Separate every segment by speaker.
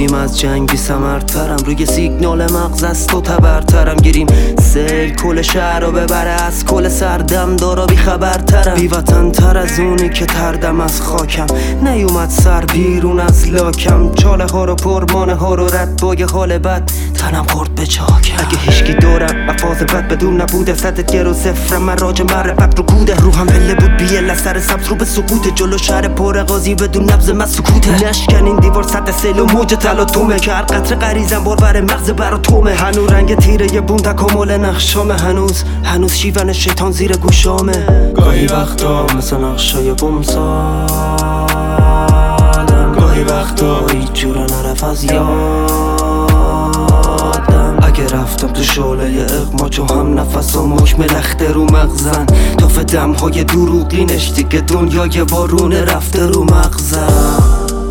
Speaker 1: رفتیم از جنگ بی ثمرترم، روی سیگنال مغز از تو تبرترم. گیریم سیل کل شهر رو ببره، از کل سردم دارا بی خبرترم. بی وطن تر از اونی که تردم از خاکم، نیومد سر بیرون از لاکم. چاله ها رو پرمانه ها رو رد با یه حال بد تنم خورد به چاکم. اگه هیچکی دارم مفاز بد بدون نبوده، صدت گر و صفرم من راج معرفت رو کوده. روحم پله بود بیه لسر سبز رو به سقوطه، جلو شهر پر غازی بدون نبض من سکوته. نشکن این دیوار سد سیل و موج تلاطمه، که هر قطره غریزم بارور مغز برا تومه. هنو رنگ تیره بون تکامل نقشامه، هنوز شیون شیطان زیر گوشامه. گاهی وقتا مثل نقشای بوم سادم، گاهی وقتا هیچ جورا نرف از یادم. اگه رفتم تو شعله اقما چو هم نفس و مکم لخته رو مغزن، تا فدمهای دروغینش دیگه دنیای وارونه رفته رو مغزم.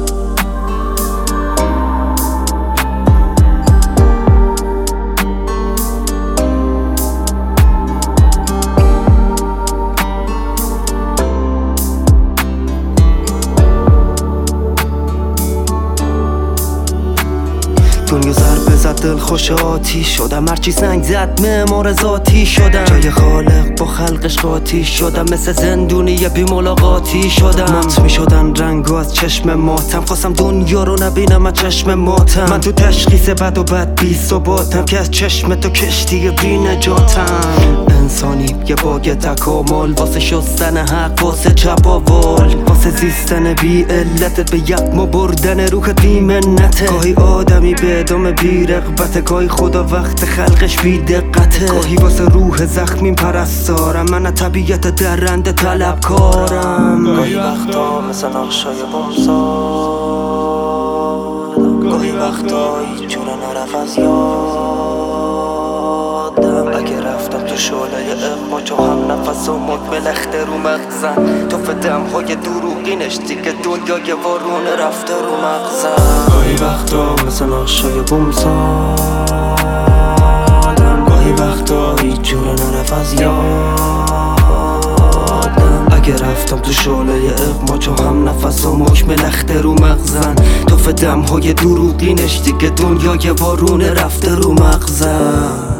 Speaker 1: دنیا ضربه زد دل خوش آتیش شدم، هرچی سنگ زد معمار ذاتی شدم. جای خالق با خلقش قاطی شدم، مثل زندونی بی ملاقاتی شدم. مات می شدن رنگو از چشم ماتم، خواستم دنیا رو نبینم از چشم ماتم. من تو تشخیص بد و بد بی ثباتم، که از چشم تو کشتی بی نجاتم. انسانی یه باگ تکامل، واسه شستن حق واسه چپاول، واسه زیستن بی علتت به یقما بردن روح بی منته. گاهی آدمی به ادامه بی رغبته، گاهی خدا وقت خلقش بی دقته. گاهی واسه روح زخمیم پرستارم، من از طبیعت درنده طلبکارم. گاهی وقتا مثل نقشای بوم سادم، گاهی وقتا هیچ جورا نرف از یادم. اگه رفتم تو شعله اقما چو هم نفس و مکم لخته رو مغزن، تو فدمهای دروغینش دیگه دنیای وارونه رفته رو مغزن. گاهی وقتا مثل نقشای بوم سادم، گاهی وقتا هیچ جورا نرف از یادم. اگه رفتم تو شعله اقما چو هم نفس و مکم لخته رو مغزن، تو فدمهای دروغینش دیگه دنیای وارونه رفته رو مغزن.